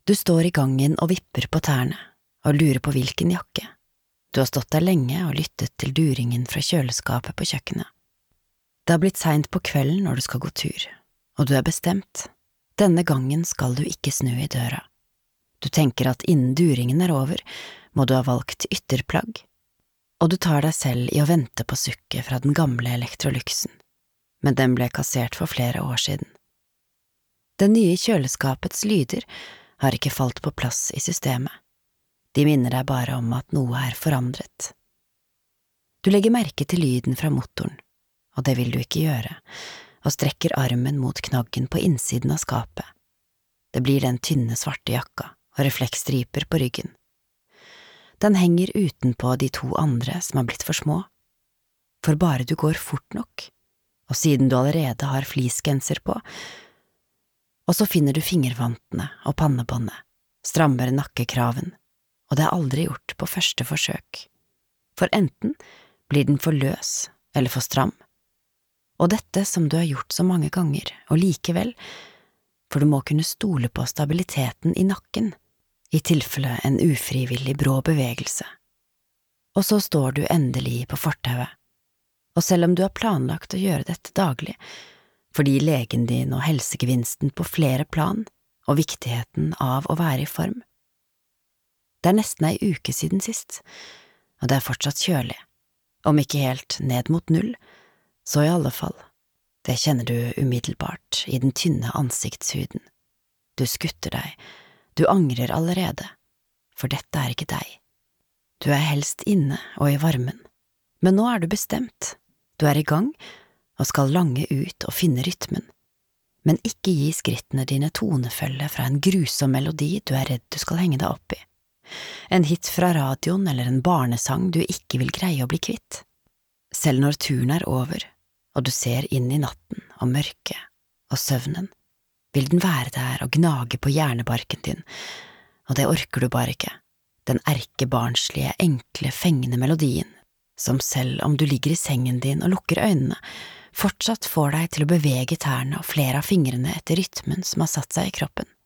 Du står i gangen og vipper på tærne, og lurer på hvilken jakke. Du har stått der lenge og lyttet til duringen fra kjøleskapet på kjøkkenet. Det har blitt sent på kvelden når du skal gå tur, og du er bestemt. Denne gangen skal du ikke snu i døra. Du tenker at innen duringen er over, må du ha valgt ytterplagg, og du tar deg selv i å vente på sukket fra den gamle Electroluxen, men den ble kassert for flere år siden. Det nye kjøleskapets lyder har ikke falt på plass i systemet. De minner deg bare om at noe er forandret. Du legger merke til lyden fra motoren, og det vil du ikke gjøre, og strekker armen mot knaggen på innsiden av skapet. Det blir den tynne svarte jakka og refleksstriper på ryggen. Den henger utenpå de to andre som har blitt for små. For bare du går fort nok, og siden du allerede har fleecegenser på, og så finner du fingervantene og pannebåndet, strammer nakkekraven, og det er aldri gjort på første forsøk. For enten blir den for løs eller for stram, og dette som du har gjort så mange ganger, og likevel, for du må kunne stole på stabiliteten i nakken, i tilfelle en ufrivillig brå bevegelse. Og så står du endelig på fortauet, og selv om du har planlagt å gjøre dette daglig, fordi legen din og helsegevinsten på flere plan, og viktigheten av å være i form. Det er nesten ei uke siden sist, og det er fortsatt kjølig, om ikke helt ned mot null, så i alle fall. Det kjenner du umiddelbart i den tynne ansiktshuden. Du skutter deg, du angrer allerede, for dette er ikke deg. Du er helst inne og i varmen, men nå er du bestemt. Du er i gang og skal lange ut og finne rytmen, men ikke gi skrittene dine tonefølge fra en grusom melodi du er redd du skal henge deg opp i. En hit fra radioen eller en barnesang du ikke vil greie å bli kvitt. Selv når turen er over, og du ser inn i natten og mørket og søvnen, vil den være der og gnage på hjernebarken din, og det orker du bare ikke, den erkebarnslige, enkle, fengende melodien, som selv om du ligger i sengen din og lukker øynene, fortsatt får deg til å bevege tærne og flere av fingrene etter rytmen som har satt seg i kroppen.